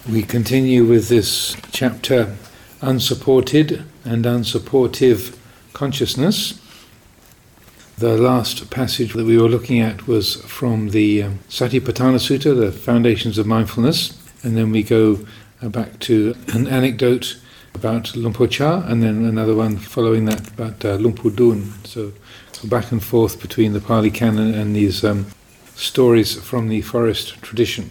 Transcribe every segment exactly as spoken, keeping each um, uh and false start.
We continue with this chapter, Unsupported and Unsupportive Consciousness. The last passage that we were looking at was from the um, Satipatthana Sutta, the Foundations of Mindfulness, and then we go uh, back to an anecdote about Luang Por Chah, and then another one following that about uh, Luang Por Dun. So back and forth between the Pali Canon and these um, stories from the forest tradition.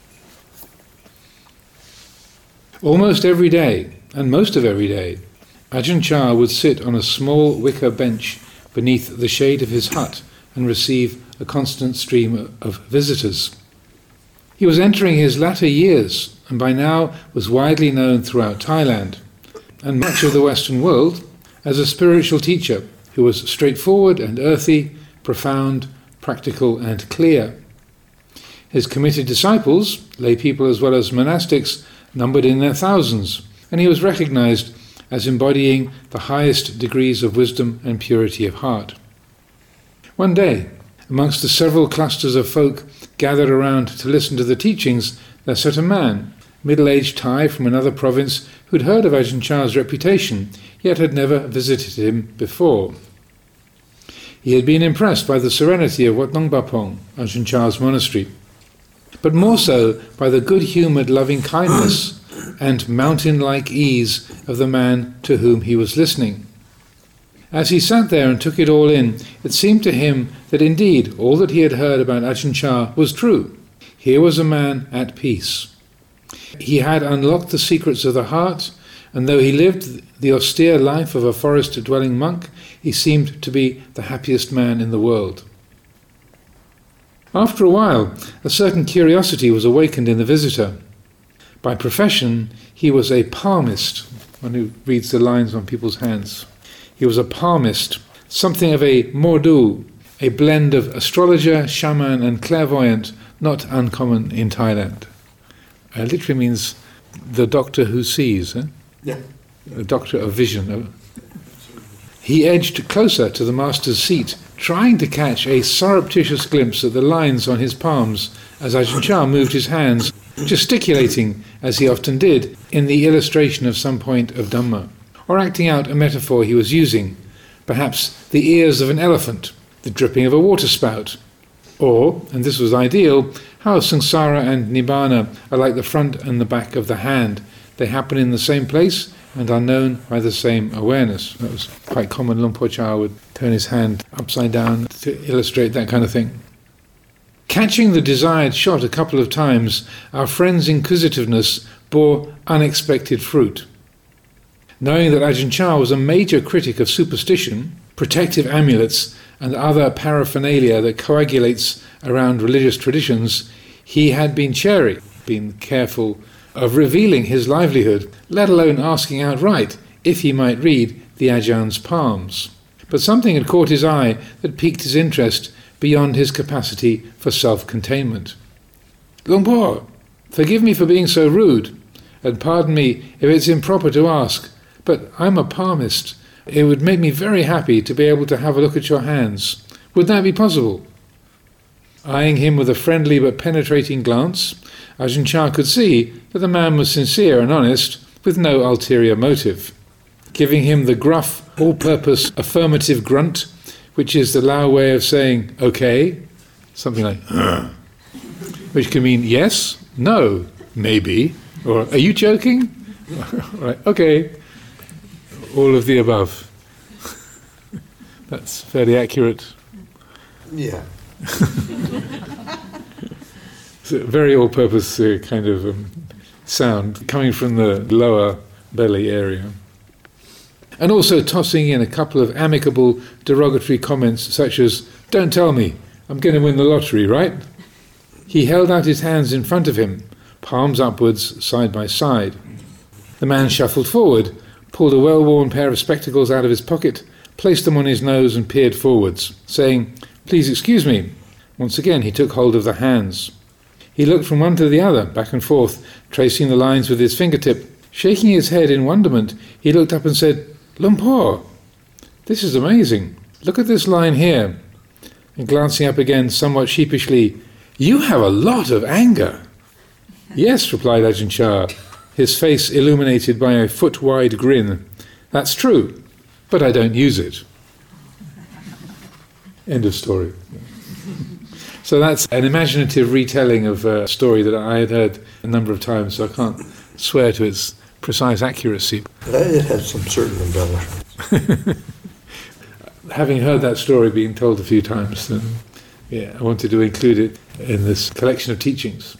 Almost every day, and most of every day, Ajahn Chah would sit on a small wicker bench beneath the shade of his hut and receive a constant stream of visitors. He was entering his latter years and by now was widely known throughout Thailand and much of the Western world as a spiritual teacher who was straightforward and earthy, profound, practical and clear. His committed disciples, lay people as well as monastics, numbered in their thousands, and he was recognized as embodying the highest degrees of wisdom and purity of heart. One day, amongst the several clusters of folk gathered around to listen to the teachings, there sat a man, middle-aged Thai from another province, who'd heard of Ajahn Chah's reputation, yet had never visited him before. He had been impressed by the serenity of Wat Nong Bapong, Ajahn Chah's monastery, but more so by the good-humoured loving-kindness and mountain-like ease of the man to whom he was listening. As he sat there and took it all in, it seemed to him that indeed all that he had heard about Ajahn Chah was true. Here was a man at peace. He had unlocked the secrets of the heart, and though he lived the austere life of a forest-dwelling monk, he seemed to be the happiest man in the world. After a while, a certain curiosity was awakened in the visitor. By profession, he was a palmist, one who reads the lines on people's hands. He was a palmist, something of a mordu, a blend of astrologer, shaman and clairvoyant, not uncommon in Thailand. It literally means the doctor who sees, eh? Yeah. A doctor of vision. He edged closer to the master's seat, trying to catch a surreptitious glimpse at the lines on his palms as Ajahn Chah moved his hands, gesticulating, as he often did, in the illustration of some point of Dhamma, or acting out a metaphor he was using, perhaps the ears of an elephant, the dripping of a water spout, or, and this was ideal, how samsara and nibbana are like the front and the back of the hand. They happen in the same place and are known by the same awareness. That was quite common. Luang Por Chah would turn his hand upside down to illustrate that kind of thing. Catching the desired shot a couple of times, our friend's inquisitiveness bore unexpected fruit. Knowing that Ajahn Chah was a major critic of superstition, protective amulets, and other paraphernalia that coagulates around religious traditions, he had been chary, been careful of revealing his livelihood, let alone asking outright if he might read the Ajahns' palms. But something had caught his eye that piqued his interest beyond his capacity for self-containment. Luang Por, forgive me for being so rude, and pardon me if it's improper to ask, but I'm a palmist. It would make me very happy to be able to have a look at your hands. Would that be possible? Eyeing him with a friendly but penetrating glance, Ajahn Chah could see that the man was sincere and honest, with no ulterior motive. Giving him the gruff, all-purpose affirmative grunt, which is the Lao way of saying, okay, something like, Ugh, which can mean yes, no, maybe, or are you joking? Right, okay, all of the above. That's fairly accurate. Yeah. It's a very all-purpose uh, kind of um, sound coming from the lower belly area. And also tossing in a couple of amicable, derogatory comments such as, don't tell me, I'm going to win the lottery, right? He held out his hands in front of him, palms upwards, side by side. The man shuffled forward, pulled a well-worn pair of spectacles out of his pocket, placed them on his nose and peered forwards, saying, please excuse me. Once again he took hold of the hands. He looked from one to the other, back and forth, tracing the lines with his fingertip. Shaking his head in wonderment, he looked up and said, Luang Por, this is amazing. Look at this line here. And glancing up again somewhat sheepishly, you have a lot of anger. Yes, replied Ajahn Chah, his face illuminated by a foot-wide grin. That's true, but I don't use it. End of story. So that's an imaginative retelling of a story that I had heard a number of times, so I can't swear to its precise accuracy. It has some certain embellishments. Having heard that story being told a few times, then yeah, I wanted to include it in this collection of teachings.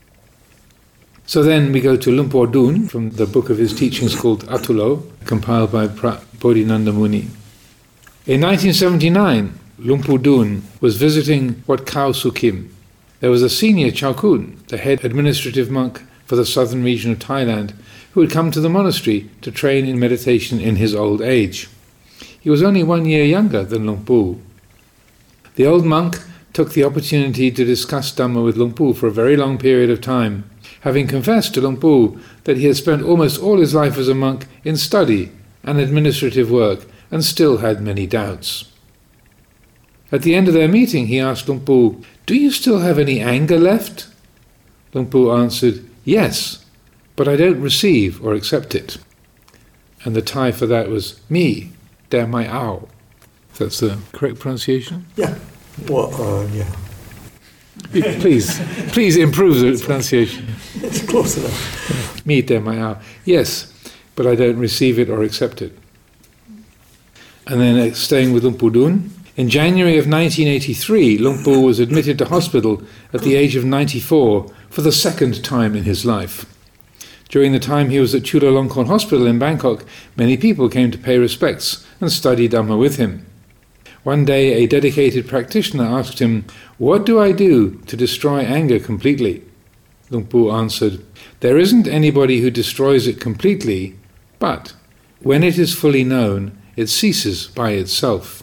So then we go to Luang Por Dun from the book of his teachings called Atulo, compiled by Pra Bodhinanda Muni. In nineteen seventy-nine, Luang Por Dun was visiting Wat Khao Sukhim. There was a senior Chaukun, the head administrative monk for the southern region of Thailand, who had come to the monastery to train in meditation in his old age. He was only one year younger than Luang Por. The old monk took the opportunity to discuss Dhamma with Luang Por for a very long period of time, having confessed to Luang Por that he had spent almost all his life as a monk in study and administrative work and still had many doubts. At the end of their meeting, he asked Luang Por, "Do you still have any anger left?" Luang Por answered, "Yes, but I don't receive or accept it." And the Thai for that was "mi, der mai ao." That's the correct pronunciation? Yeah. Well, uh, yeah. Please, please improve the pronunciation. It's close enough. Mi der mai ao. Yes, but I don't receive it or accept it. And then uh, staying with Luang Por Dun, in January of nineteen eighty-three, Luang Por was admitted to hospital at the age of ninety-four for the second time in his life. During the time he was at Chulalongkorn Hospital in Bangkok, many people came to pay respects and study Dhamma with him. One day, a dedicated practitioner asked him, "What do I do to destroy anger completely?" Luang Por answered, "There isn't anybody who destroys it completely, but when it is fully known, it ceases by itself."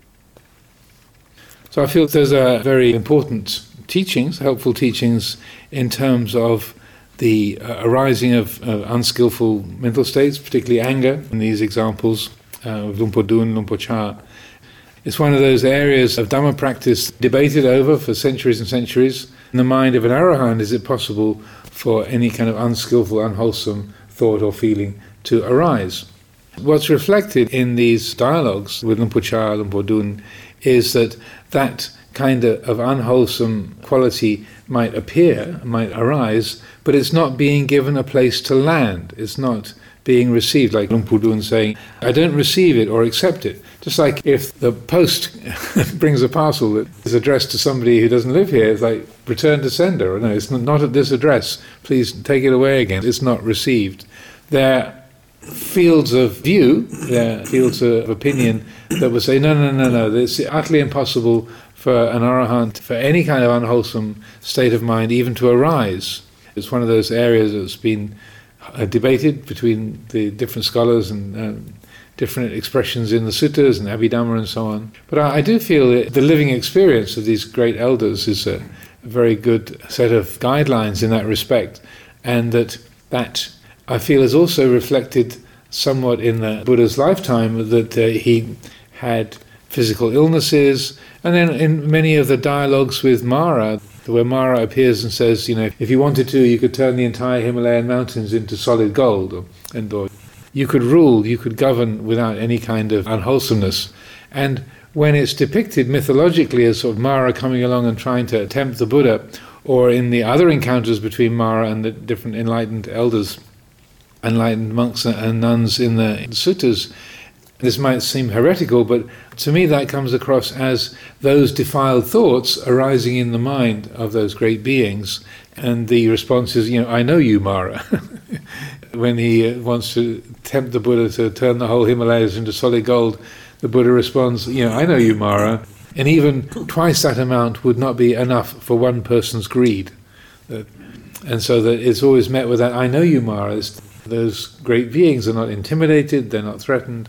So I feel those are very important teachings, helpful teachings in terms of the uh, arising of uh, unskillful mental states, particularly anger, in these examples uh, of Luang Por Dun, Luang Por Chah. It's one of those areas of Dhamma practice debated over for centuries and centuries. In the mind of an Arahant, is it possible for any kind of unskillful, unwholesome thought or feeling to arise? What's reflected in these dialogues with Luang Por Chah, Luang Por Dun, is that that kind of, of unwholesome quality might appear, might arise, but it's not being given a place to land. It's not being received, like Luang Por Dun saying, "I don't receive it or accept it." Just like if the post brings a parcel that is addressed to somebody who doesn't live here, it's like, return to sender, or no, it's not at this address, please take it away again. It's not received. They're fields of view, they're fields of opinion that would say, no, no, no, no, it's utterly impossible for an Arahant, for any kind of unwholesome state of mind even to arise. It's one of those areas that's been uh, debated between the different scholars and um, different expressions in the suttas and Abhidhamma and so on. But I, I do feel that the living experience of these great elders is a, a very good set of guidelines in that respect, and that that I feel is also reflected somewhat in the Buddha's lifetime, that uh, he had physical illnesses, and then in many of the dialogues with Mara, where Mara appears and says, you know, if you wanted to, you could turn the entire Himalayan mountains into solid gold, or, and or you could rule, you could govern without any kind of unwholesomeness. And when it's depicted mythologically as sort of Mara coming along and trying to tempt the Buddha, or in the other encounters between Mara and the different enlightened elders, enlightened monks and nuns in the suttas, this might seem heretical, but to me that comes across as those defiled thoughts arising in the mind of those great beings, and the response is, you know, "I know you, Mara." When he uh, wants to tempt the Buddha to turn the whole Himalayas into solid gold, the Buddha responds, you know, "I know you, Mara," and even twice that amount would not be enough for one person's greed. Uh, and so that it's always met with that, "I know you, Mara." It's, those great beings are not intimidated, they're not threatened.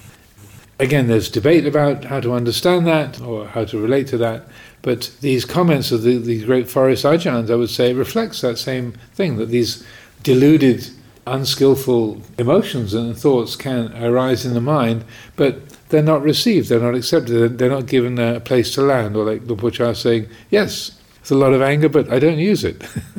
Again, there's debate about how to understand that or how to relate to that, but these comments of the, these great forest ajahns, I would say, reflects that same thing, that these deluded, unskillful emotions and thoughts can arise in the mind, but they're not received, they're not accepted, they're not given a place to land, or like Luang Por Chah saying, yes, there's a lot of anger, but I don't use it.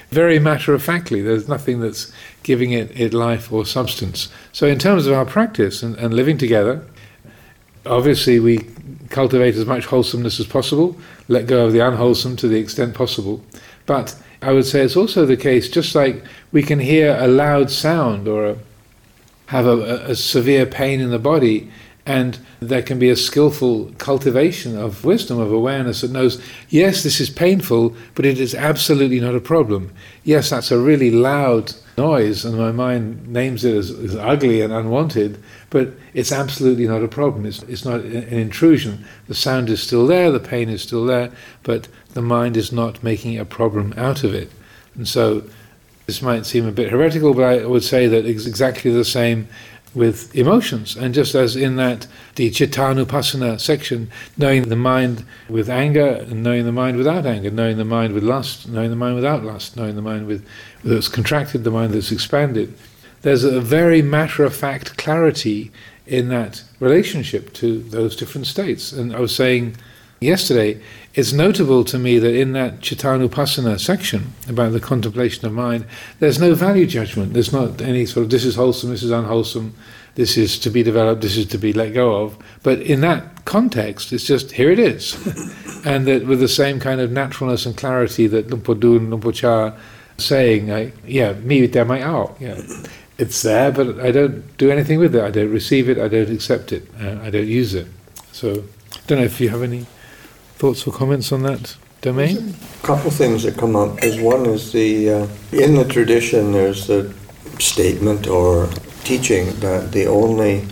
very matter-of-factly. There's nothing that's giving it, it life or substance. So in terms of our practice and, and living together, obviously we cultivate as much wholesomeness as possible, let go of the unwholesome to the extent possible. But I would say it's also the case, just like we can hear a loud sound or a, have a, a severe pain in the body, and there can be a skillful cultivation of wisdom, of awareness that knows, yes, this is painful, but it is absolutely not a problem. Yes, that's a really loud noise, and my mind names it as, as ugly and unwanted, but it's absolutely not a problem. It's, it's not an intrusion. The sound is still there, the pain is still there, but the mind is not making a problem out of it. And so this might seem a bit heretical, but I would say that it's exactly the same with emotions. And just as in that, the Chittanupassana section, knowing the mind with anger and knowing the mind without anger, knowing the mind with lust, knowing the mind without lust, knowing the mind with that's contracted, the mind that's expanded, there's a very matter-of-fact clarity in that relationship to those different states. And I was saying yesterday, it's notable to me that in that Chittanupassana section about the contemplation of mind, there's no value judgment. There's not any sort of, this is wholesome, this is unwholesome, this is to be developed, this is to be let go of. But in that context, it's just, here it is. And that with the same kind of naturalness and clarity that Lumpur Dun, Lumpur Cha saying, like, yeah, mi vitta mai ao. Yeah, it's there, but I don't do anything with it. I don't receive it, I don't accept it, uh, I don't use it. So, I don't know if you have any thoughts or comments on that domain? A couple things that come up is one is the, uh, in the tradition there's the statement or teaching that the only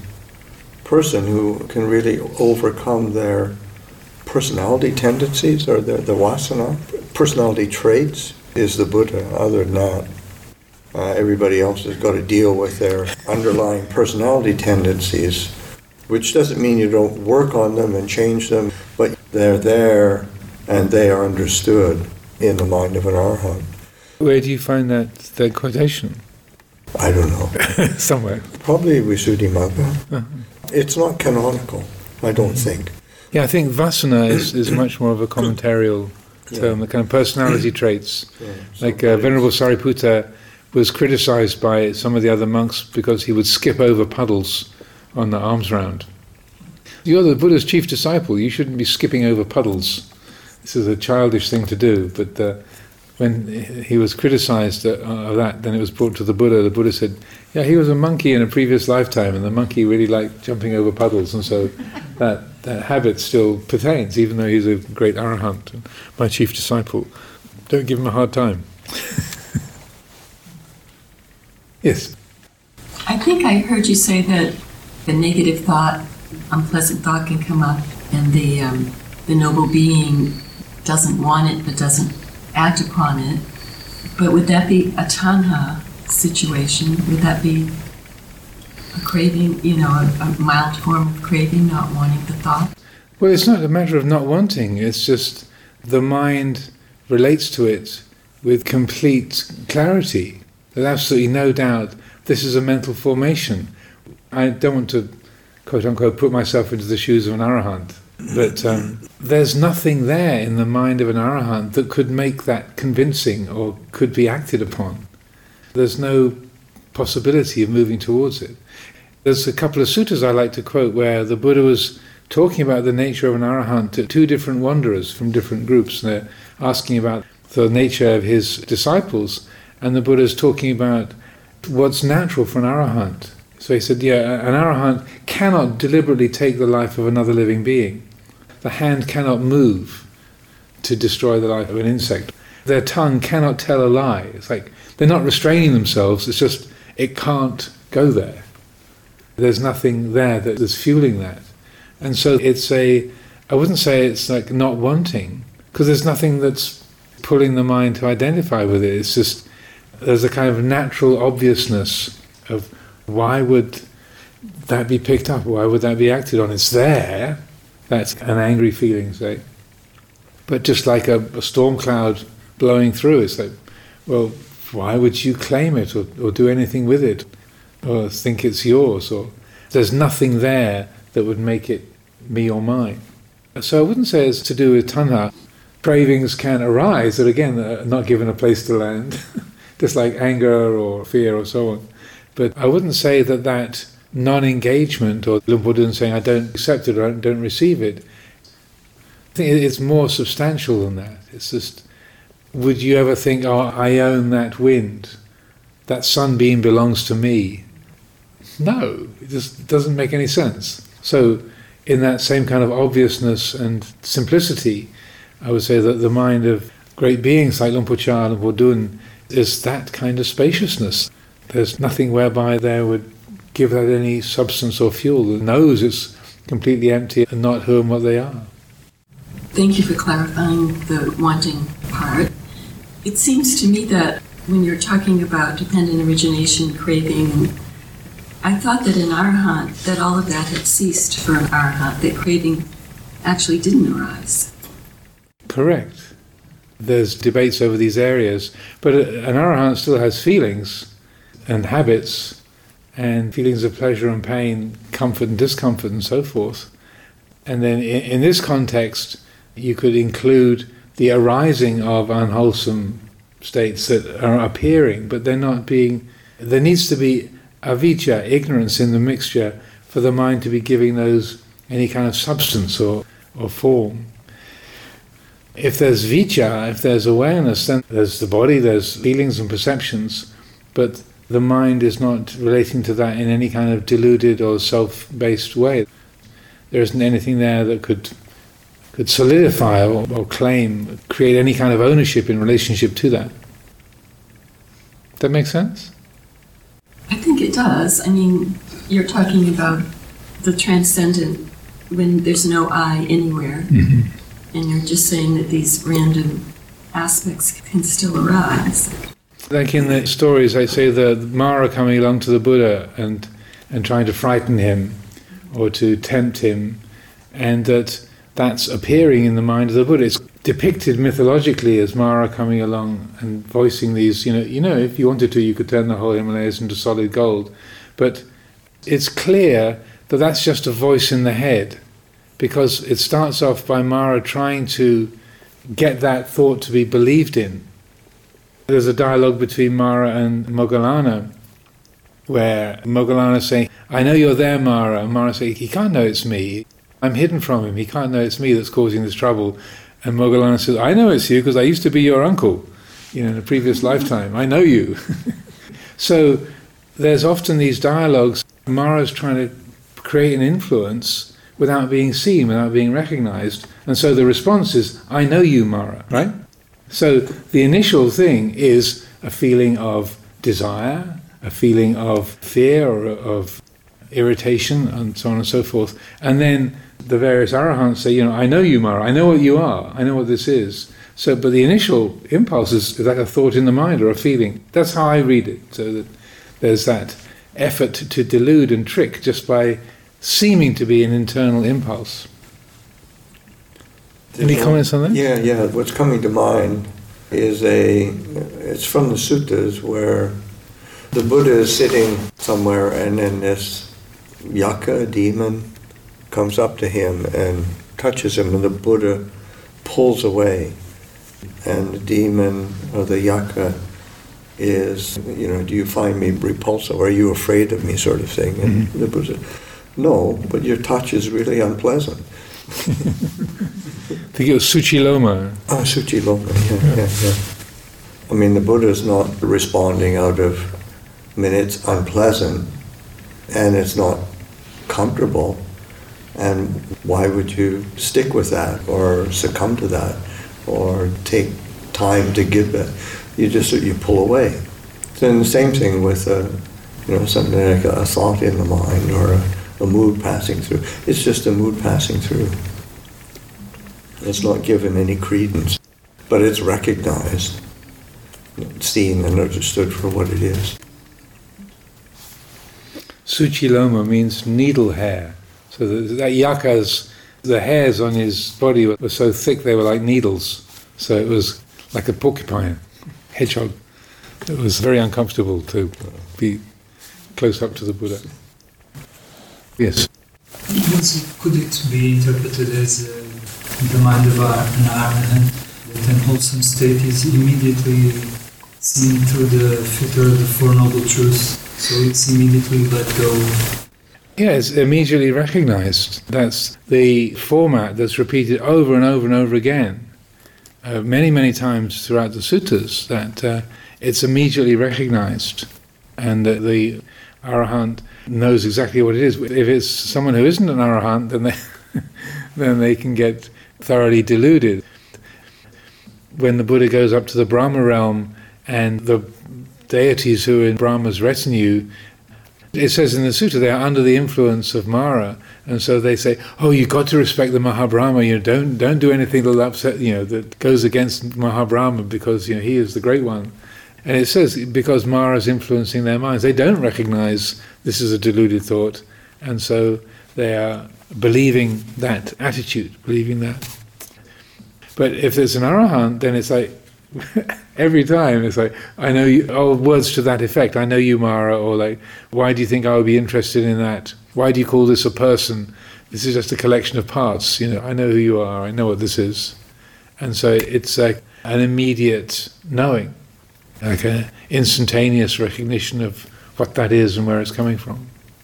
person who can really overcome their personality tendencies or the, the vasana, personality traits, is the Buddha. Other than that, uh, everybody else has got to deal with their underlying personality tendencies, which doesn't mean you don't work on them and change them, but they're there and they are understood in the mind of an arhat. Where do you find that, that quotation? I don't know. Somewhere. Probably Visuddhimagga. Uh-huh. It's not canonical, I don't think. Yeah, I think vasana is, is much more of a commentarial term, yeah. The kind of personality traits. Yeah, like uh, Venerable Sariputta was criticized by some of the other monks because he would skip over puddles on the alms round. You're the Buddha's chief disciple, you shouldn't be skipping over puddles. This is a childish thing to do, but uh, when he was criticized uh, of that, then it was brought to the Buddha. The Buddha said, yeah, he was a monkey in a previous lifetime, and the monkey really liked jumping over puddles, and so that, that habit still pertains, even though he's a great arahant, and my chief disciple. Don't give him a hard time. Yes? I think I heard you say that the negative thought, unpleasant thought can come up, and the um, the noble being doesn't want it, but doesn't act upon it. But would that be a tanha situation? Would that be a craving, you know, a, a mild form of craving, not wanting the thought? Well, it's not a matter of not wanting, it's just the mind relates to it with complete clarity. There's absolutely no doubt this is a mental formation. I don't want to, quote-unquote, put myself into the shoes of an arahant, but um, there's nothing there in the mind of an arahant that could make that convincing or could be acted upon. There's no possibility of moving towards it. There's a couple of suttas I like to quote where the Buddha was talking about the nature of an arahant to two different wanderers from different groups, and they're asking about the nature of his disciples, and the Buddha's talking about what's natural for an arahant. So he said, yeah, an arahant cannot deliberately take the life of another living being. The hand cannot move to destroy the life of an insect. Their tongue cannot tell a lie. It's like they're not restraining themselves, it's just it can't go there. There's nothing there that is fueling that. And so it's a, I wouldn't say it's like not wanting, because there's nothing that's pulling the mind to identify with it. It's just, there's a kind of natural obviousness of why would that be picked up? Why would that be acted on? It's there. That's an angry feeling, say. But just like a, a storm cloud blowing through, it's like, well, why would you claim it or, or do anything with it or think it's yours? Or there's nothing there that would make it me or mine. So I wouldn't say it's to do with tanha. cravings can arise that, again, are not given a place to land, just like anger or fear or so on. But I wouldn't say that that non-engagement, or Luang Por Dun saying, I don't accept it or I don't receive it, I think it's more substantial than that. It's just, would you ever think, oh, I own that wind, that sunbeam belongs to me? No, it just doesn't make any sense. So in that same kind of obviousness and simplicity, I would say that the mind of great beings like Luang Por Chah, Luang Por Dun, is that kind of spaciousness. There's nothing whereby they would give that any substance or fuel. It knows it's completely empty and not who and what they are. Thank you for clarifying the wanting part. It seems to me that when you're talking about dependent origination, craving, I thought that in Arahant, that all of that had ceased for an Arahant, that craving actually didn't arise. Correct. There's debates over these areas, but an Arahant still has feelings and habits and feelings of pleasure and pain, comfort and discomfort and so forth. And then in, in this context, you could include the arising of unwholesome states that are appearing, but they're not being... There needs to be avijja, ignorance in the mixture, for the mind to be giving those any kind of substance or, or form. If there's vijja, if there's awareness, then there's the body, there's feelings and perceptions, but the mind is not relating to that in any kind of deluded or self-based way. There isn't anything there that could could solidify or, or claim, create any kind of ownership in relationship to that. Does that make sense? I think it does. I mean, you're talking about the transcendent when there's no I anywhere, mm-hmm. and you're just saying that these random aspects can still arise. Like in the stories, I say the Mara coming along to the Buddha and and trying to frighten him or to tempt him, and that that's appearing in the mind of the Buddha. It's depicted mythologically as Mara coming along and voicing these, you know, you know, if you wanted to, you could turn the whole Himalayas into solid gold. But it's clear that that's just a voice in the head, because it starts off by Mara trying to get that thought to be believed in. There's a dialogue between Mara and Moggallana, where Moggallana is saying, I know you're there, Mara. And Mara saying, he can't know it's me. I'm hidden from him. He can't know it's me that's causing this trouble. And Moggallana says, I know it's you because I used to be your uncle, you know, in a previous lifetime. I know you. So there's often these dialogues. Mara's trying to create an influence without being seen, without being recognized. And so the response is, I know you, Mara, right? So the initial thing is a feeling of desire, a feeling of fear or of irritation, and so on and so forth. And then the various arahants say, you know, I know you, Mara, I know what you are, I know what this is. So, but the initial impulse is like a thought in the mind or a feeling. That's how I read it. So that there's that effort to, to delude and trick just by seeming to be an internal impulse. Any comments on that? Yeah, yeah. What's coming to mind is a, it's from the suttas where the Buddha is sitting somewhere and then this yaka, demon, comes up to him and touches him, and the Buddha pulls away. And the demon or the yaka is, you know, do you find me repulsive? Are you afraid of me, sort of thing? And mm-hmm. the Buddha said, no, but your touch is really unpleasant. I think it was Suchiloma. Oh, Suchiloma, yeah, yeah, yeah. I mean, the Buddha is not responding out of, I mean, it's unpleasant and it's not comfortable. And why would you stick with that or succumb to that or take time to give it? You just, you pull away. Then the same thing with, a, you know, something like a thought in the mind or a, a mood passing through. It's just a mood passing through. It's not given any credence, but it's recognized, seen and understood for what it is. Suchiloma means needle hair. So the, that yaka's, the hairs on his body were, were so thick they were like needles. So it was like a porcupine, hedgehog. It was very uncomfortable to be close up to the Buddha. Yes? Also, could it be interpreted as uh, the mind of an arahant unwholesome state is immediately seen through the filter of the Four Noble Truths, so it's immediately let go. Yeah, it's immediately recognized. That's the format that's repeated over and over and over again, uh, many, many times throughout the suttas, that uh, it's immediately recognized, and that the Arahant knows exactly what it is. If it's someone who isn't an Arahant, then they, then they can get thoroughly deluded. When the Buddha goes up to the Brahma realm, and the deities who are in Brahma's retinue, it says in the sutta they are under the influence of Mara, and so they say, "Oh, you've got to respect the Mahabrahma. You know, don't don't do anything that'll upset, you know, that goes against Mahabrahma, because you know he is the great one." And it says because Mara is influencing their minds, they don't recognize this is a deluded thought, and so they are believing that attitude, believing that. But if there's an Arahant, then it's like every time it's like, I know you, or words to that effect, I know you, Mara, or like, why do you think I would be interested in that? Why do you call this a person? This is just a collection of parts. You know, I know who you are, I know what this is. And so it's like an immediate knowing, like an instantaneous recognition of what that is and where it's coming from.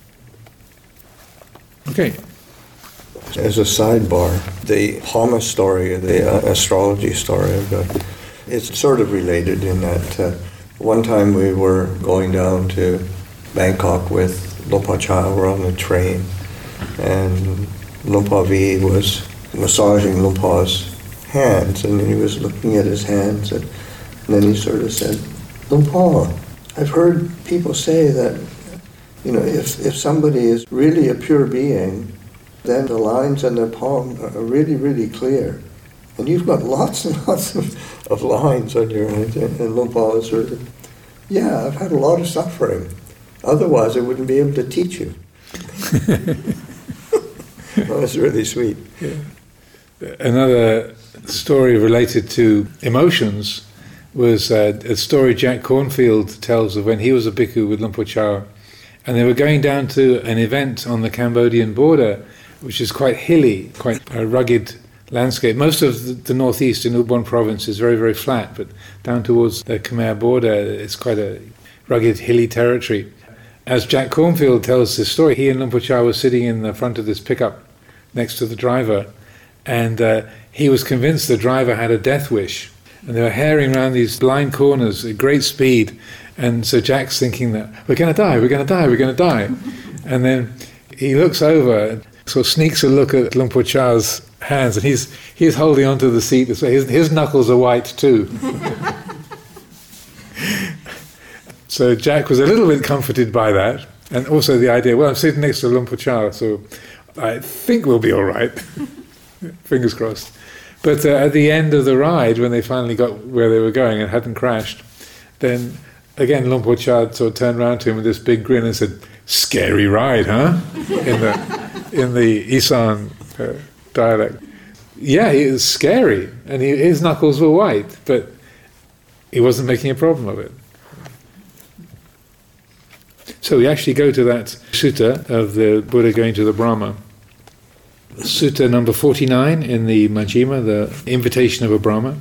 Okay. As a sidebar, the Hama story, the uh, astrology story I've got, it's sort of related in that uh, one time we were going down to Bangkok with Lumpur Cha. We're on the train, and Lumpur V was massaging Lumpur's hands, and then he was looking at his hands, and, and then he sort of said, "Lumpur, I've heard people say that, you know, if, if somebody is really a pure being, then the lines on their palm are really, really clear. And you've got lots and lots of, of lines on your hands." And Lumpur was sort of, "Yeah, I've had a lot of suffering. Otherwise I wouldn't be able to teach you." That was really sweet. Yeah. Another story related to emotions was uh, a story Jack Cornfield tells of when he was a bhikkhu with Lumpur Cha, and they were going down to an event on the Cambodian border, which is quite hilly, quite a rugged landscape. Most of the northeast in Ubon province is very, very flat, but down towards the Khmer border, it's quite a rugged, hilly territory. As Jack Cornfield tells this story, he and Lumpur Cha were sitting in the front of this pickup next to the driver, and uh, he was convinced the driver had a death wish, and they were herring around these blind corners at great speed, and so Jack's thinking that, we're going to die, we're going to die, we're going to die. And then he looks over, sort of sneaks a look at Lumpur Cha's hands, and he's he's holding onto the seat this way. His, his knuckles are white too. So Jack was a little bit comforted by that, and also the idea, well, I'm sitting next to Lumpur Cha, so I think we'll be all right. Fingers crossed. But uh, at the end of the ride, when they finally got where they were going and hadn't crashed, then again Lumpur Cha sort of turned around to him with this big grin and said, "Scary ride, huh?" in the in the Isan uh, dialect. Yeah, it was scary, and he, his knuckles were white, but he wasn't making a problem of it. So we actually go to that sutta of the Buddha going to the Brahma. Sutta number forty-nine in the Majjhima, the invitation of a Brahma.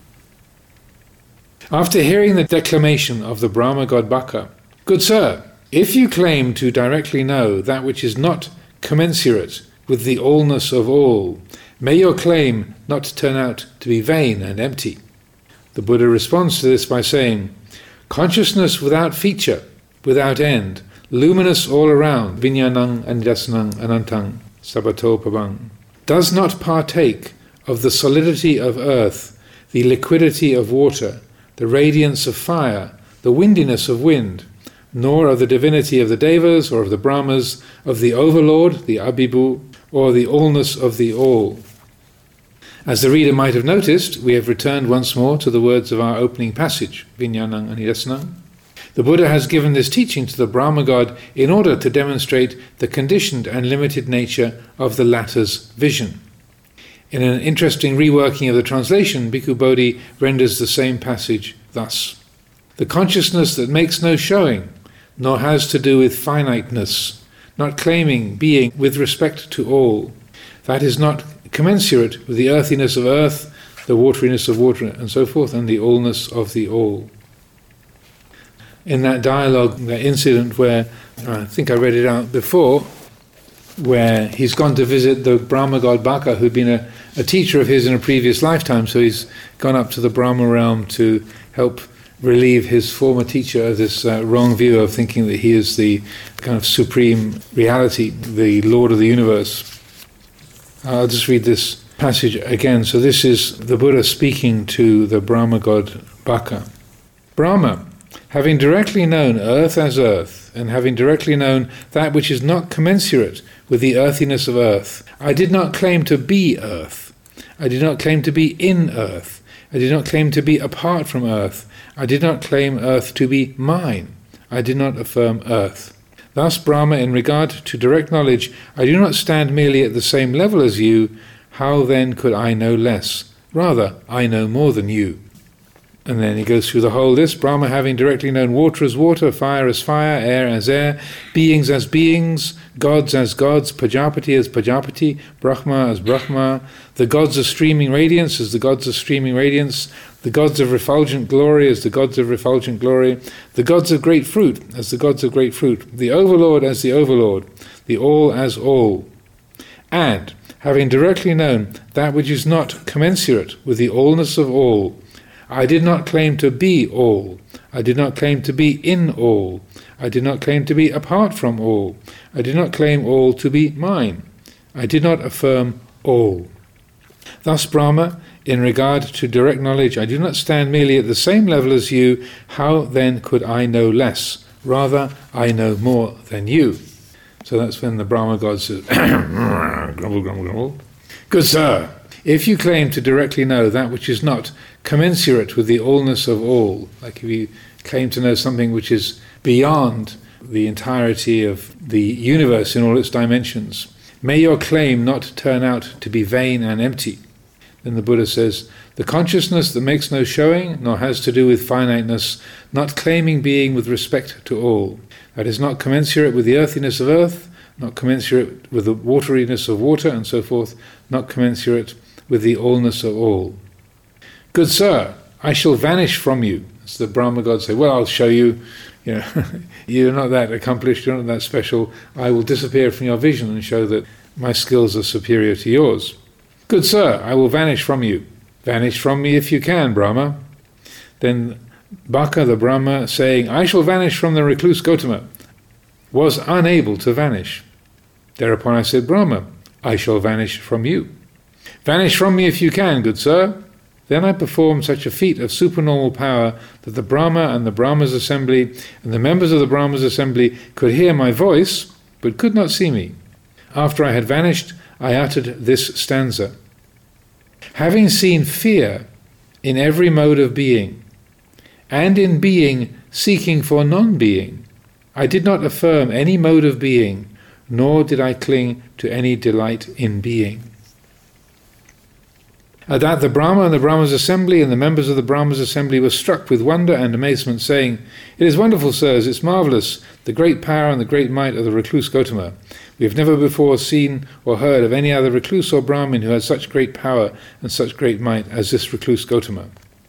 After hearing the declamation of the Brahma god Bhakka, "Good sir, if you claim to directly know that which is not commensurate with the allness of all, may your claim not turn out to be vain and empty." The Buddha responds to this by saying, "Consciousness without feature, without end, luminous all around, vinyanang anidasanang anantang sabato pabang, does not partake of the solidity of earth, the liquidity of water, the radiance of fire, the windiness of wind, nor of the divinity of the Devas or of the Brahmas, of the Overlord, the Abhibhu, or the allness of the all." As the reader might have noticed, we have returned once more to the words of our opening passage, Vinyanang Anidasanang. The Buddha has given this teaching to the Brahma god in order to demonstrate the conditioned and limited nature of the latter's vision. In an interesting reworking of the translation, Bhikkhu Bodhi renders the same passage thus: "The consciousness that makes no showing, nor has to do with finiteness, not claiming being with respect to all, that is not commensurate with the earthiness of earth, the wateriness of water, and so forth, and the allness of the all. In that dialogue, that incident where, I think I read it out before, where he's gone to visit the Brahma god Baka, who'd been a, a teacher of his in a previous lifetime, so he's gone up to the Brahma realm to help relieve his former teacher of this uh, wrong view of thinking that he is the kind of supreme reality, the Lord of the universe. I'll just read this passage again. So this is the Buddha speaking to the Brahma god Baka. Brahma, having directly known earth as earth, and having directly known that which is not commensurate with the earthiness of earth, I did not claim to be earth. I did not claim to be in earth. I did not claim to be apart from earth. I did not claim earth to be mine. I did not affirm earth. Thus, Brahma, in regard to direct knowledge, I do not stand merely at the same level as you. How then could I know less? Rather, I know more than you. And then he goes through the whole list. Brahma, having directly known water as water, fire as fire, air as air, beings as beings, gods as gods, Pajapati as Pajapati, Brahma as Brahma, the gods of streaming radiance as the gods of streaming radiance, the gods of refulgent glory as the gods of refulgent glory, the gods of great fruit as the gods of great fruit, the overlord as the overlord, the all as all. And, having directly known that which is not commensurate with the allness of all, I did not claim to be all. I did not claim to be in all. I did not claim to be apart from all. I did not claim all to be mine. I did not affirm all. Thus, Brahma, in regard to direct knowledge, I do not stand merely at the same level as you. How then could I know less? Rather, I know more than you. So that's when the Brahma god says, grumble, grumble, grumble. Good sir, if you claim to directly know that which is not commensurate with the allness of all, like if you claim to know something which is beyond the entirety of the universe in all its dimensions, may your claim not turn out to be vain and empty. Then the Buddha says, the consciousness that makes no showing, nor has to do with finiteness, not claiming being with respect to all, that is not commensurate with the earthiness of earth, not commensurate with the wateriness of water, and so forth, not commensurate with the allness of all. Good sir, I shall vanish from you. As the Brahma gods say, well, I'll show you, you know, you're not that accomplished, you're not that special, I will disappear from your vision and show that my skills are superior to yours. Good sir, I will vanish from you. Vanish from me if you can, Brahma. Then Baka the Brahma, saying, I shall vanish from the recluse Gotama, was unable to vanish. Thereupon I said, Brahma, I shall vanish from you. Vanish from me if you can, good sir. Then I performed such a feat of supernormal power that the Brahma and the Brahma's assembly and the members of the Brahma's assembly could hear my voice, but could not see me. After I had vanished, I uttered this stanza. Having seen fear in every mode of being, and in being seeking for non-being, I did not affirm any mode of being, nor did I cling to any delight in being. At that the Brahma and the Brahma's assembly and the members of the Brahma's assembly were struck with wonder and amazement, saying, It is wonderful, sirs, it's marvellous, the great power and the great might of the recluse Gotama. We have never before seen or heard of any other recluse or Brahmin who had such great power and such great might as this recluse Gotama.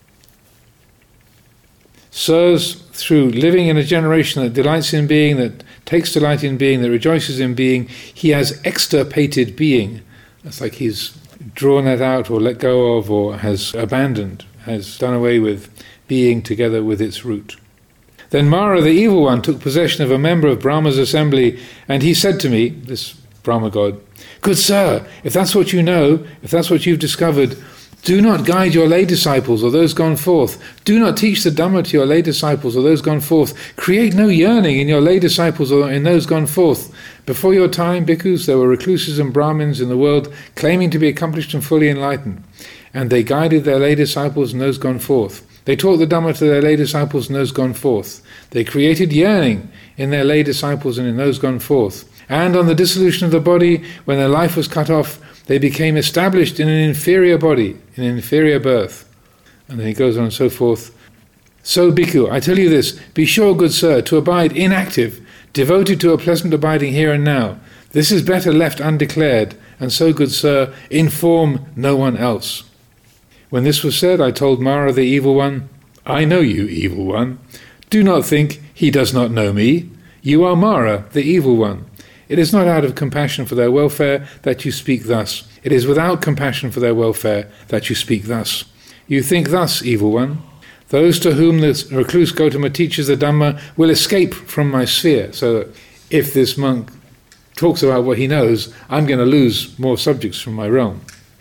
Sirs, through living in a generation that delights in being, that takes delight in being, that rejoices in being, he has extirpated being. That's like he's drawn that out or let go of or has abandoned, has done away with being together with its root. Then Mara, the evil one, took possession of a member of Brahma's assembly, and he said to me, this Brahma god, Good sir, if that's what you know, if that's what you've discovered, do not guide your lay disciples or those gone forth. Do not teach the Dhamma to your lay disciples or those gone forth. Create no yearning in your lay disciples or in those gone forth. Before your time, bhikkhus, there were recluses and Brahmins in the world claiming to be accomplished and fully enlightened, and they guided their lay disciples and those gone forth. They taught the Dhamma to their lay disciples and those gone forth. They created yearning in their lay disciples and in those gone forth. And on the dissolution of the body, when their life was cut off, they became established in an inferior body, in an inferior birth. And then he goes on and so forth. So, bhikkhu, I tell you this, be sure, good sir, to abide inactive, devoted to a pleasant abiding here and now. This is better left undeclared, and so, good sir, inform no one else. When this was said, I told Mara the Evil One, I know you, Evil One. Do not think he does not know me. You are Mara, the Evil One. It is not out of compassion for their welfare that you speak thus. It is without compassion for their welfare that you speak thus. You think thus, Evil One. Those to whom the recluse Gotama teaches the Dhamma will escape from my sphere. So if this monk talks about what he knows, I'm going to lose more subjects from my realm.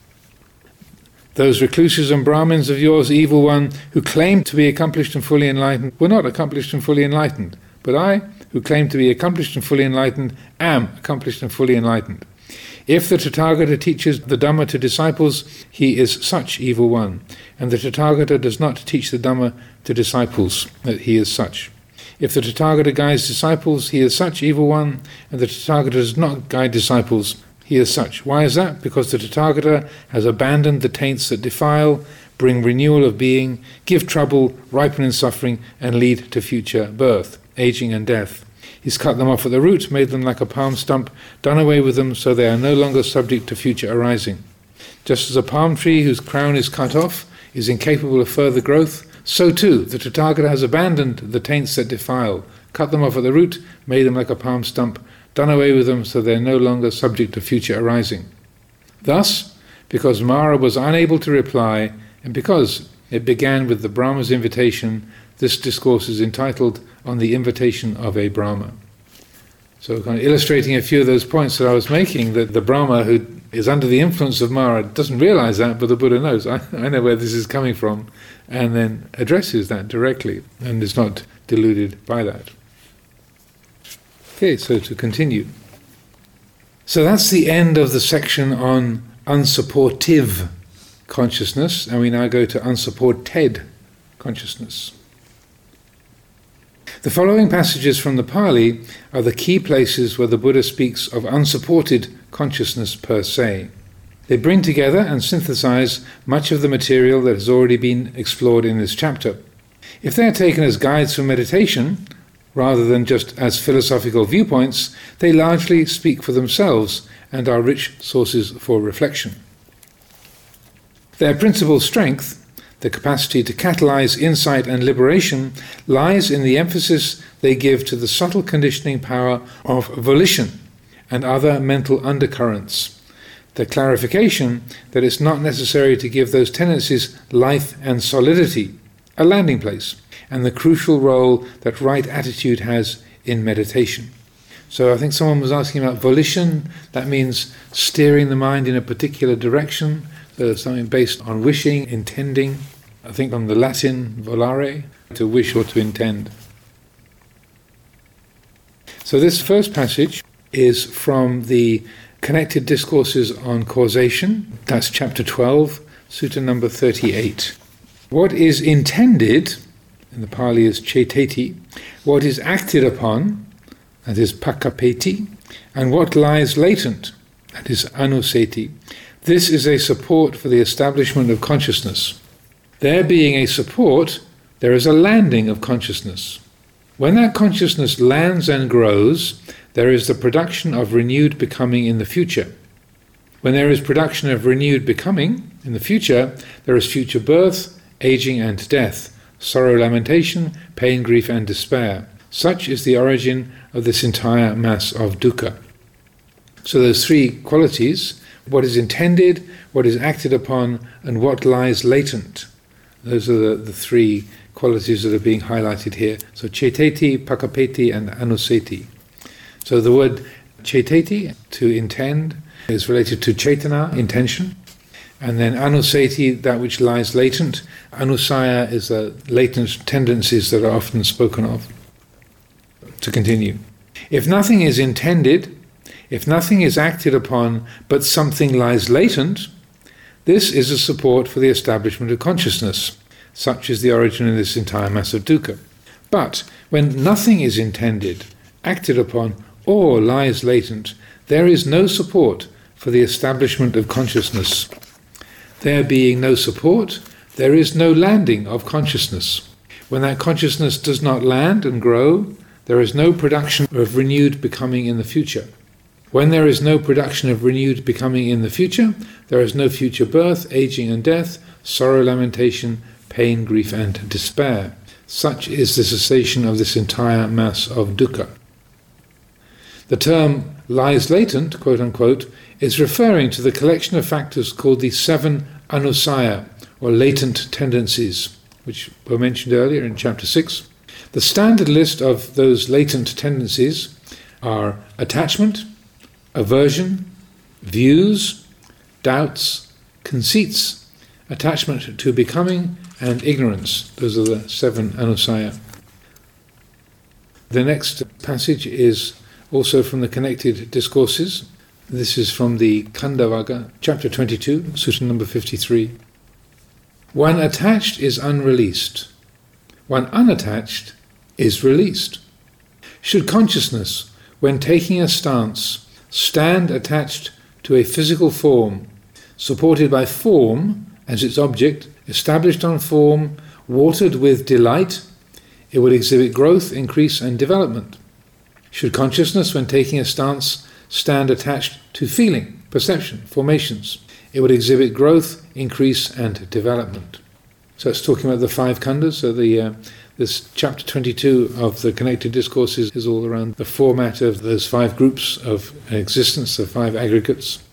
Those recluses and Brahmins of yours, Evil One, who claim to be accomplished and fully enlightened, were not accomplished and fully enlightened. But I, who claim to be accomplished and fully enlightened, am accomplished and fully enlightened. If the Tathagata teaches the Dhamma to disciples, he is such, Evil One. And the Tathagata does not teach the Dhamma to disciples, that he is such. If the Tathagata guides disciples, he is such, Evil One. And the Tathagata does not guide disciples, he is such. Why is that? Because the Tathagata has abandoned the taints that defile, bring renewal of being, give trouble, ripen in suffering, and lead to future birth, aging and death. He's cut them off at the root, made them like a palm stump, done away with them so they are no longer subject to future arising. Just as a palm tree whose crown is cut off is incapable of further growth, so too the Tathagata has abandoned the taints that defile, cut them off at the root, made them like a palm stump, done away with them so they are no longer subject to future arising. Thus, because Mara was unable to reply, and because it began with the Brahma's invitation, this discourse is entitled On the Invitation of a Brahma. So kind of illustrating a few of those points that I was making, that the Brahma who is under the influence of Mara doesn't realize that, but the Buddha knows. I, I know where this is coming from, and then addresses that directly, and is not deluded by that. Okay, so to continue. So that's the end of the section on unsupportive consciousness, and we now go to unsupported consciousness. The following passages from the Pali are the key places where the Buddha speaks of unsupported consciousness per se. They bring together and synthesize much of the material that has already been explored in this chapter. If they are taken as guides for meditation, rather than just as philosophical viewpoints, they largely speak for themselves and are rich sources for reflection. Their principal strength, the capacity to catalyze insight and liberation, lies in the emphasis they give to the subtle conditioning power of volition and other mental undercurrents, the clarification that it's not necessary to give those tendencies life and solidity, a landing place, and the crucial role that right attitude has in meditation. So I think someone was asking about volition. That means steering the mind in a particular direction, so something based on wishing, intending. I think from the Latin volare, to wish or to intend. So this first passage is from the Connected Discourses on Causation. That's chapter twelve, sutta number thirty-eight. What is intended, in the Pali is ceteti, what is acted upon, that is pakapeti, and what lies latent, that is anuseti. This is a support for the establishment of consciousness. There being a support, there is a landing of consciousness. When that consciousness lands and grows, there is the production of renewed becoming in the future. When there is production of renewed becoming in the future, there is future birth, aging and death, sorrow, lamentation, pain, grief and despair. Such is the origin of this entire mass of dukkha. So those three qualities, what is intended, what is acted upon, and what lies latent. Those are the, the three qualities that are being highlighted here. So ceteti, pakapeti, and anuseti. So the word ceteti, to intend, is related to cetana, intention. And then anuseti, that which lies latent. Anusaya is the latent tendencies that are often spoken of. To continue. If nothing is intended, if nothing is acted upon, but something lies latent, this is a support for the establishment of consciousness. Such is the origin of this entire mass of dukkha. But when nothing is intended, acted upon, or lies latent, there is no support for the establishment of consciousness. There being no support, there is no landing of consciousness. When that consciousness does not land and grow, there is no production of renewed becoming in the future. When there is no production of renewed becoming in the future, there is no future birth, aging and death, sorrow, lamentation, pain, grief and despair. Such is the cessation of this entire mass of dukkha. The term lies latent, quote unquote, is referring to the collection of factors called the seven anusaya, or latent tendencies, which were mentioned earlier in chapter six. The standard list of those latent tendencies are attachment, aversion, views, doubts, conceits, attachment to becoming, and ignorance. Those are the seven anusaya. The next passage is also from the Connected Discourses. This is from the Khandavagga, chapter twenty-two, sutta number fifty-three. One attached is unreleased. One unattached is released. Should consciousness, when taking a stance, stand attached to a physical form, supported by form as its object, established on form, watered with delight, it would exhibit growth, increase and development. Should consciousness, when taking a stance, stand attached to feeling, perception, formations, it would exhibit growth, increase and development. So it's talking about the five khandhas. So the uh, this chapter twenty-two of the Connected Discourses is all around the format of those five groups of existence, the five aggregates.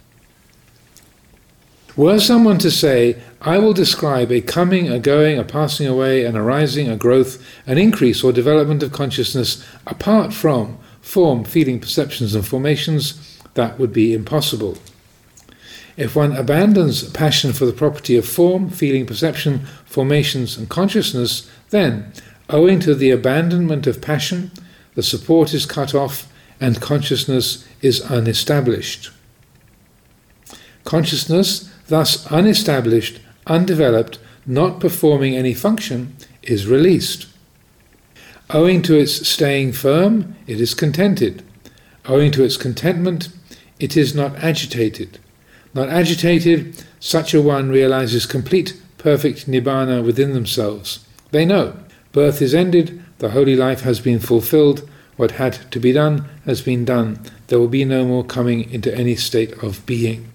Were someone to say, I will describe a coming, a going, a passing away, an arising, a growth, an increase or development of consciousness apart from form, feeling, perceptions and formations, that would be impossible. If one abandons passion for the property of form, feeling, perception, formations and consciousness, then, owing to the abandonment of passion, the support is cut off and consciousness is unestablished. Consciousness, thus unestablished, undeveloped, not performing any function, is released. Owing to its staying firm, it is contented. Owing to its contentment, it is not agitated. Not agitated, such a one realizes complete, perfect nibbana within themselves. They know, birth is ended, the holy life has been fulfilled, what had to be done has been done. There will be no more coming into any state of being.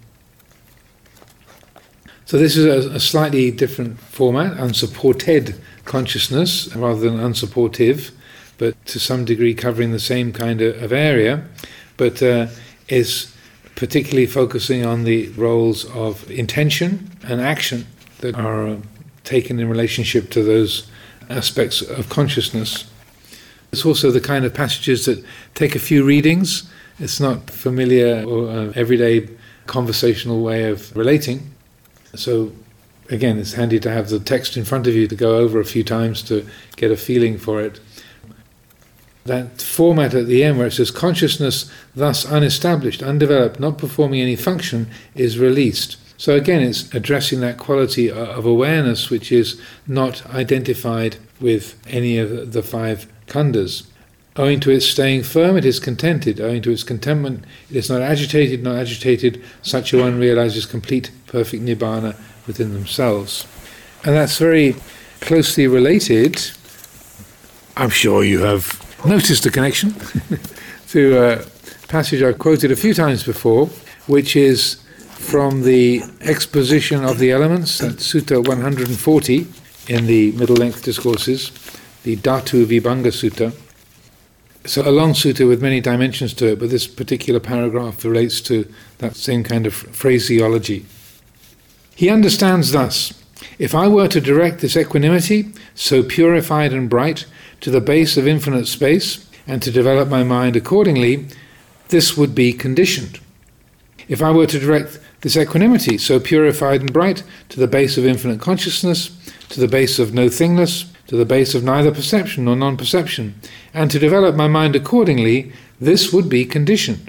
So this is a, a slightly different format, unsupported consciousness rather than unsupportive, but to some degree covering the same kind of, of area, but uh, is particularly focusing on the roles of intention and action that are uh, taken in relationship to those aspects of consciousness. It's also the kind of passages that take a few readings. It's not familiar or uh, everyday conversational way of relating. So again, it's handy to have the text in front of you to go over a few times to get a feeling for it. That format at the end where it says consciousness thus unestablished, undeveloped, not performing any function is released. So again, it's addressing that quality of awareness which is not identified with any of the five khandhas. Owing to its staying firm, it is contented. Owing to its contentment, it is not agitated, not agitated. Such a one realizes complete, perfect nibbana within themselves. And that's very closely related. I'm sure you have noticed the connection to a passage I've quoted a few times before, which is from the exposition of the elements, that's Sutta one hundred forty in the Middle Length Discourses, the Dhatu Vibhanga Sutta. So a long sutta with many dimensions to it, but this particular paragraph relates to that same kind of phraseology. He understands thus, if I were to direct this equanimity, so purified and bright, to the base of infinite space, and to develop my mind accordingly, this would be conditioned. If I were to direct this equanimity, so purified and bright, to the base of infinite consciousness, to the base of no-thingness, to the base of neither perception nor non-perception, and to develop my mind accordingly, this would be conditioned.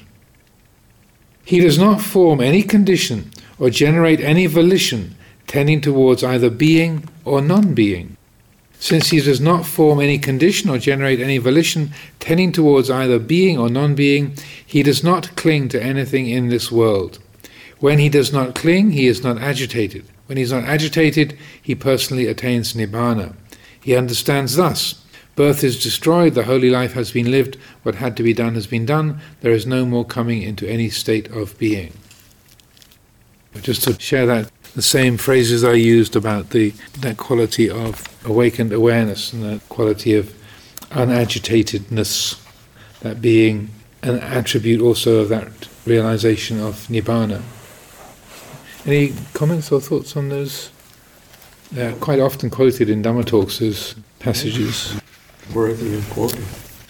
He does not form any condition or generate any volition tending towards either being or non-being. Since he does not form any condition or generate any volition tending towards either being or non-being, he does not cling to anything in this world. When he does not cling, he is not agitated. When he is not agitated, he personally attains nibbana. He understands thus, Birth is destroyed, the holy life has been lived, what had to be done has been done, there is no more coming into any state of being. Just to share that, the same phrases I used about the that quality of awakened awareness and that quality of unagitatedness, that being an attribute also of that realization of Nibbana. Any comments or thoughts on those? They're quite often quoted in Dhamma talks as passages. Worthy of quoting.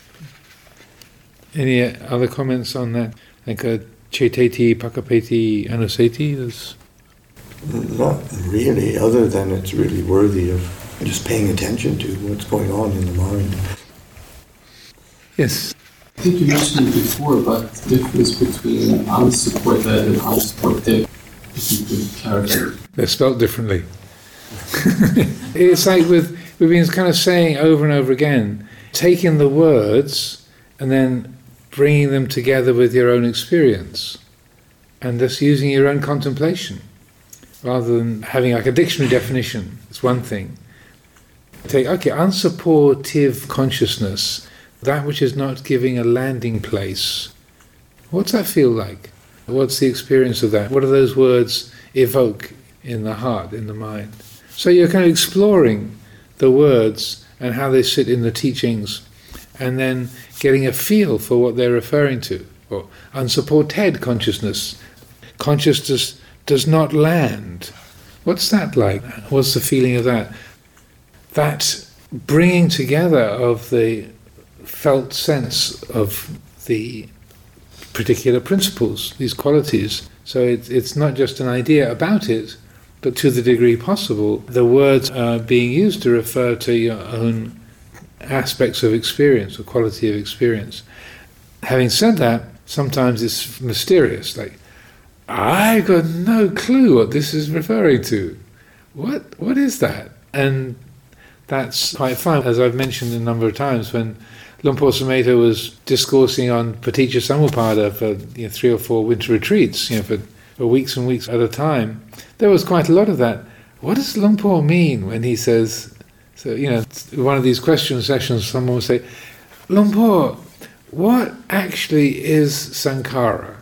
Any other comments on that? Like a ceteti, pakapeti, anuseti? There's Not really, other than it's really worthy of just paying attention to what's going on in the mind. Yes. I think you mentioned it before about the difference between unsupported and unsupported. If you could clarify. They're spelt differently. It's like with we've been kind of saying over and over again, taking the words and then bringing them together with your own experience and just using your own contemplation rather than having like a dictionary definition. It's one thing. Take, okay, unsupportive consciousness, that which is not giving a landing place. What's that feel like? What's the experience of that? What do those words evoke in the heart, in the mind? So you're kind of exploring the words and how they sit in the teachings and then getting a feel for what they're referring to. Or unsupported consciousness. Consciousness does not land. What's that like? What's the feeling of that? That bringing together of the felt sense of the particular principles, these qualities. So it, it's not just an idea about it, but to the degree possible, the words are being used to refer to your own aspects of experience or quality of experience. Having said that, sometimes it's mysterious, like, I got no clue what this is referring to. What what is that? And that's quite fun. As I've mentioned a number of times, when Luang Por Sumedho was discoursing on Paticca Samuppada for you know, three or four winter retreats, you know, for, for weeks and weeks at a time, there was quite a lot of that. What does Luang Por mean when he says, so you know, one of these question sessions, someone will say, Luang Por, what actually is Sankhara?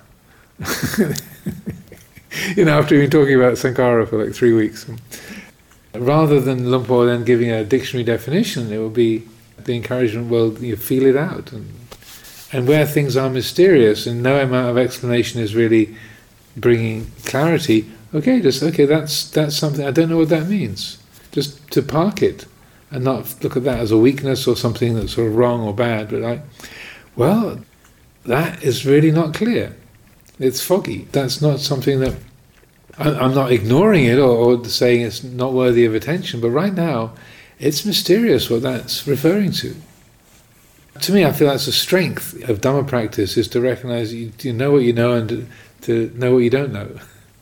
You know, after we've been talking about Sankhara for like three weeks. Rather than Luang Por then giving a dictionary definition, it would be the encouragement, well, you feel it out. And, and where things are mysterious and no amount of explanation is really bringing clarity, okay, just, okay, that's that's something, I don't know what that means. Just to park it and not look at that as a weakness or something that's sort of wrong or bad, but like, well, that is really not clear. It's foggy. That's not something that, I'm not ignoring it or, or saying it's not worthy of attention, but right now, it's mysterious what that's referring to. To me, I feel that's the strength of Dhamma practice, is to recognize you, you know what you know and to, to know what you don't know.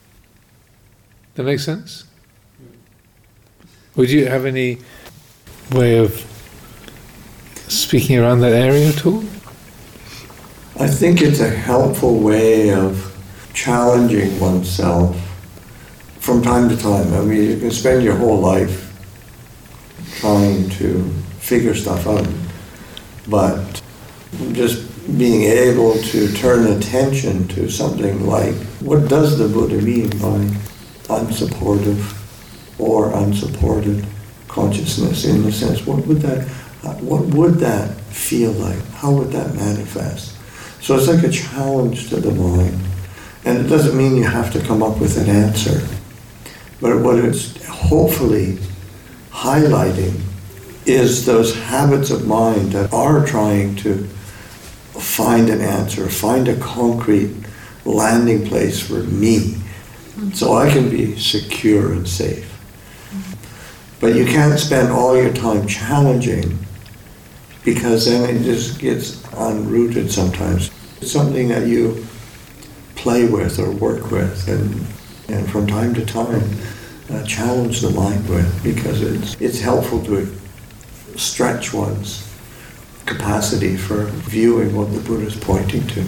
That makes sense? Would you have any way of speaking around that area at all? I think it's a helpful way of challenging oneself from time to time. I mean, you can spend your whole life trying to figure stuff out, but just being able to turn attention to something like, what does the Buddha mean by unsupportive or unsupported consciousness, in the sense, what would that, what would that feel like? How would that manifest? So it's like a challenge to the mind, and it doesn't mean you have to come up with an answer, but what it's hopefully highlighting is those habits of mind that are trying to find an answer, find a concrete landing place for me, so I can be secure and safe. But you can't spend all your time challenging, because then it just gets unrooted sometimes. It's something that you play with or work with, and, and from time to time uh, challenge the mind with, because it's, it's helpful to stretch one's capacity for viewing what the Buddha is pointing to.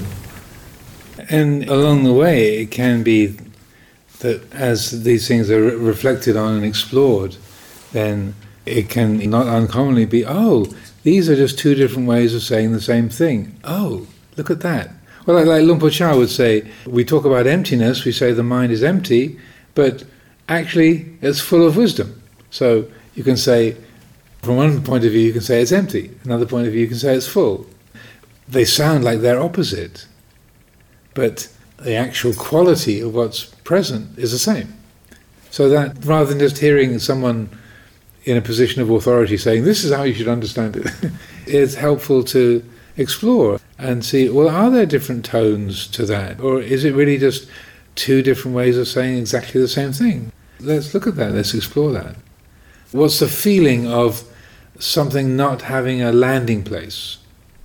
And along the way, it can be that as these things are re- reflected on and explored, then it can not uncommonly be, oh, these are just two different ways of saying the same thing. Oh, look at that. Well, like, like Luang Por Chah would say, we talk about emptiness, we say the mind is empty, but actually it's full of wisdom. So you can say, from one point of view, you can say it's empty. Another point of view, you can say it's full. They sound like they're opposite, but the actual quality of what's present is the same. So that rather than just hearing someone in a position of authority saying, this is how you should understand it, it's helpful to explore and see, well, are there different tones to that? Or is it really just two different ways of saying exactly the same thing? Let's look at that, let's explore that. What's the feeling of something not having a landing place?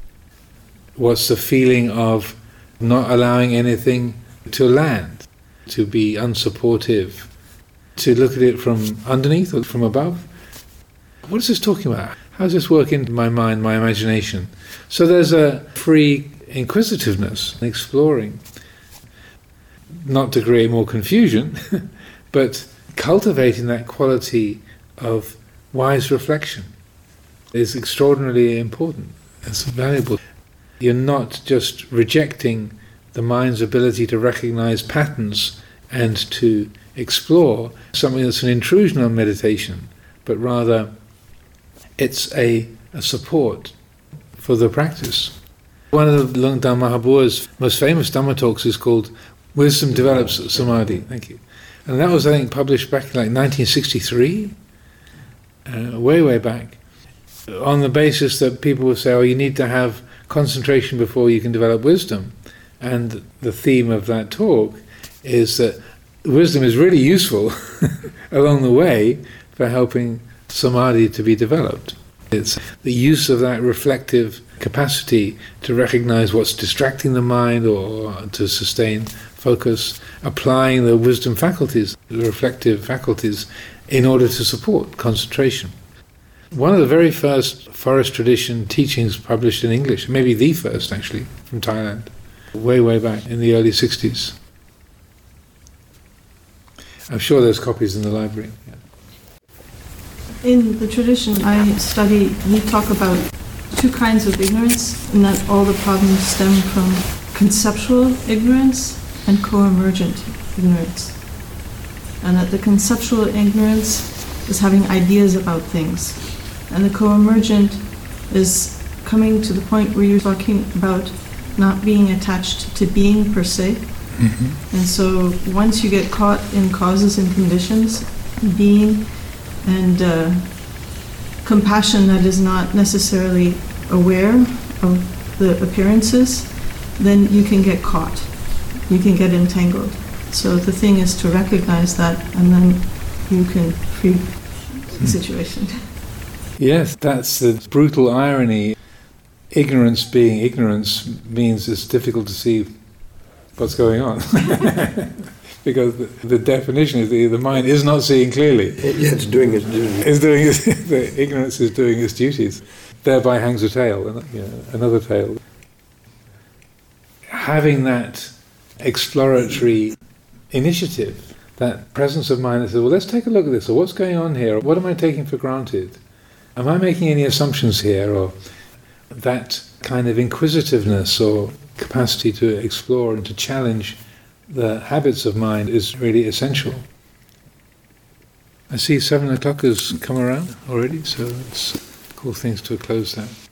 What's the feeling of not allowing anything to land, to be unsupportive, to look at it from underneath or from above? What is this talking about? How does this work into my mind, my imagination? So there's a free inquisitiveness, exploring, not to create more confusion, but cultivating that quality of wise reflection is extraordinarily important. It's valuable. You're not just rejecting the mind's ability to recognize patterns and to explore something that's an intrusion on meditation, but rather it's a, a support for the practice. One of the Luang Dang Mahabua's most famous Dhamma talks is called Wisdom Develops Samadhi. Thank you. And that was, I think, published back in like nineteen sixty-three, uh, way, way back, on the basis that people would say, oh, you need to have concentration before you can develop wisdom. And the theme of that talk is that wisdom is really useful along the way for helping samadhi to be developed. It's the use of that reflective capacity to recognize what's distracting the mind or to sustain focus, applying the wisdom faculties, the reflective faculties, in order to support concentration. One of the very first forest tradition teachings published in English, maybe the first actually, from Thailand, way, way back in the early sixties. I'm sure there's copies in the library. Yeah. In the tradition I study, we talk about two kinds of ignorance, and that all the problems stem from conceptual ignorance and co-emergent ignorance. And that the conceptual ignorance is having ideas about things, and the co-emergent is coming to the point where you're talking about not being attached to being per se. Mm-hmm. And so once you get caught in causes and conditions, being and uh, compassion that is not necessarily aware of the appearances, then you can get caught. You can get entangled. So the thing is to recognize that, and then you can free the situation. Yes, that's the brutal irony. Ignorance being ignorance means it's difficult to see what's going on. Because the, the definition is the, the mind is not seeing clearly. Yeah, it's doing its duty. It's doing its, the ignorance is doing its duties. Thereby hangs a tail, you know, another tail. Having that exploratory initiative, that presence of mind that says, well, let's take a look at this, or what's going on here, what am I taking for granted? Am I making any assumptions here? Or that kind of inquisitiveness or capacity to explore and to challenge the habits of mind is really essential. I see seven o'clock has come around already, so let's call things to a close now.